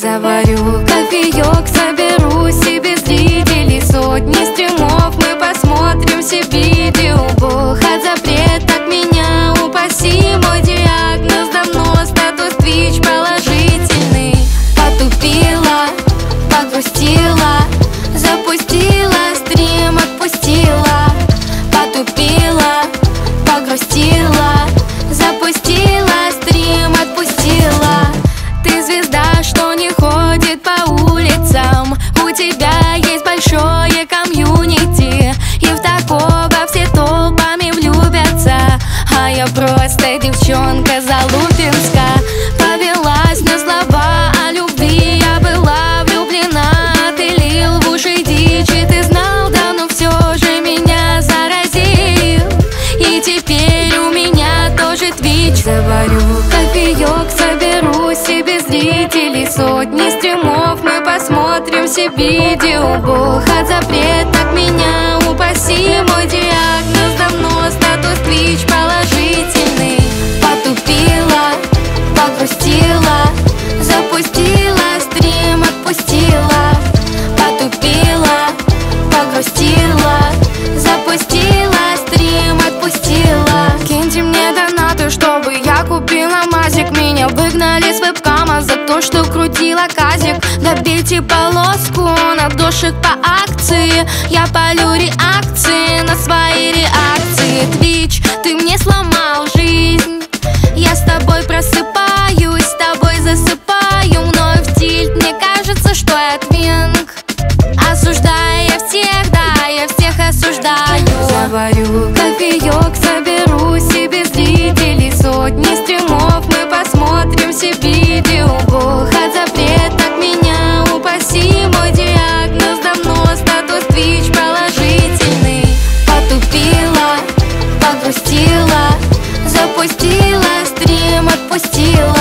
Заварю кофеек, соберу себе зрителей, сотни стримов, мы посмотрим все видео. Бог от запрет от меня упаси, мой диагноз давно статус Twitch положительный. Потупила, погрустила, запустила стрим, отпустила. Потупила, погрустила, запустила стрим, отпустила. Ты звезда, что не ходит по улицам, у тебя есть большое комьюнити, и в такого все толпами влюбятся. А я просто девчонка Залупинска, повелась на слова о любви, я была влюблена. Ты лил в уши дичь, и ты знал, да, но все же меня заразил. И теперь у меня тоже Twitch. Заварю кофеек, соберу себе зрителей, сотни стримов, мы посмотрим все видео. Бог от запрет от меня упаси, мой диагноз давно статус Twitch положительный. Потупила, погрустила, запустила стрим, отпустила. Потупила, погрустила, запустила стрим, отпустила. Киньте мне донаты, чтобы я купила мазик. Меня выгнали с вебкама за то, что крутила казик. Добейте полоску на дошек по акции, я полю реакции на свои реакции. Twitch, ты мне сломал жизнь, я с тобой просыпаюсь, с тобой засыпаю, мною в тильт. Мне кажется, что я твинг, осуждая всех, да, я всех осуждаю. Заварю кофеек, соберу себе зрителей, сотни стримов, мы посмотрим все видео. Бог от запрет от меня упаси, мой диагноз давно статус Twitch положительный. Потупила, погрустила, запустила стрим, отпустила.